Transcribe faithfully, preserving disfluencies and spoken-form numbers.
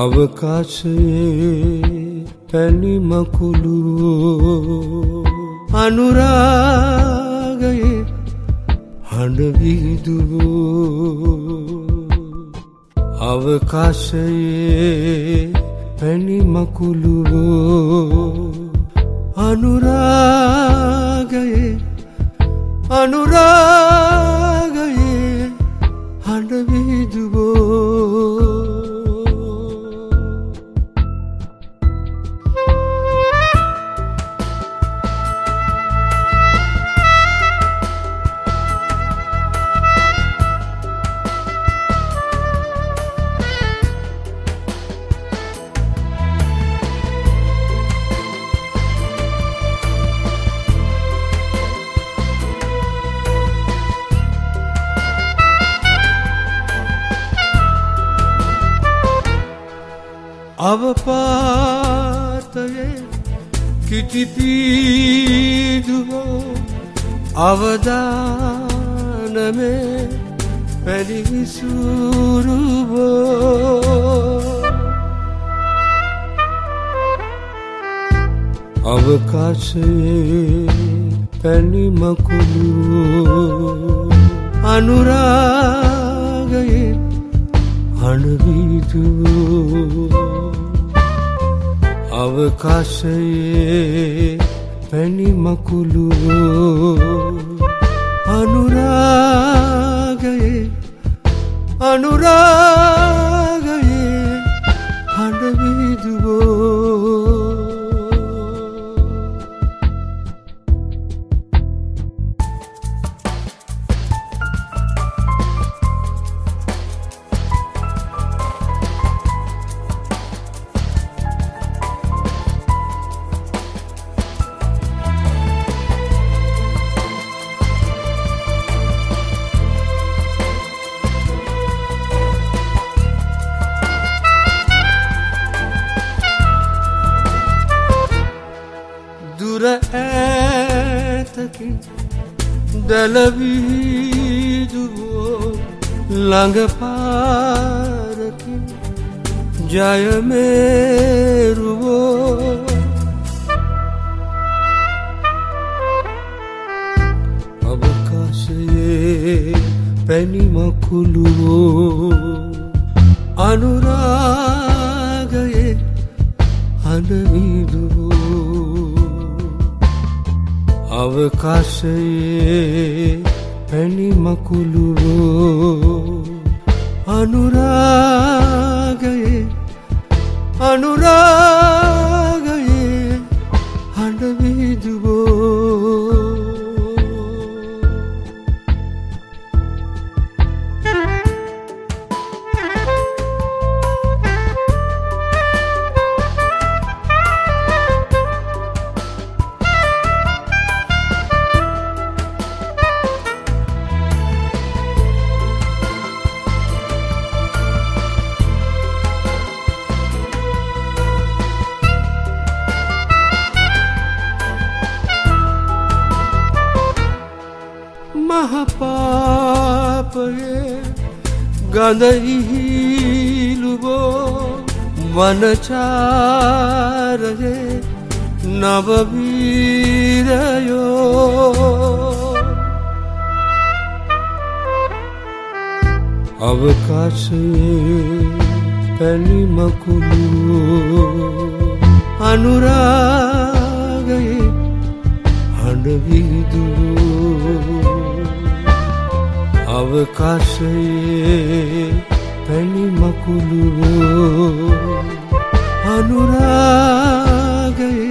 අවකාශයේ පැණි මකුළු අනුරාගයේ හඬ විහිදුවෝ අවකාශයේ පැණි මකුළු අනුරාගයේ අනුරාගයේ හඬ විහිදුවෝ අවපාතයේ කිතිපීදුවෝ අවදානමේ පැලිවිසුරුවෝ අවකාශයේ පැණි මකුළු අනුරාගයේ හඬ විහිදුවෝ අවකාශයේ පැණි මකුළු අනුරාගයේ අනුරාගයේ හඬ විහිදුවෝ දුර ඈතකින් දලවිදුවෝ ළඟ පාරකින් ජයමේරුවෝ අවකාශයේ පැණි මකුළු අනුරාගයේ හඬ විහිදුවෝ අවකාශයේ පැණි මකුළු අනුරාගයේ අනුරාගයේ හඬ විහිදුවෝ මහපාපයේ ගඳ ඉහිලුවෝ වනචාරයේ නව වීරයෝ අවකාශයේ පැණි මකුළු අනුරාගයේ හඬ විහිදුවෝ අවකාශයේ පැණි මකුළු අනුරාගයේ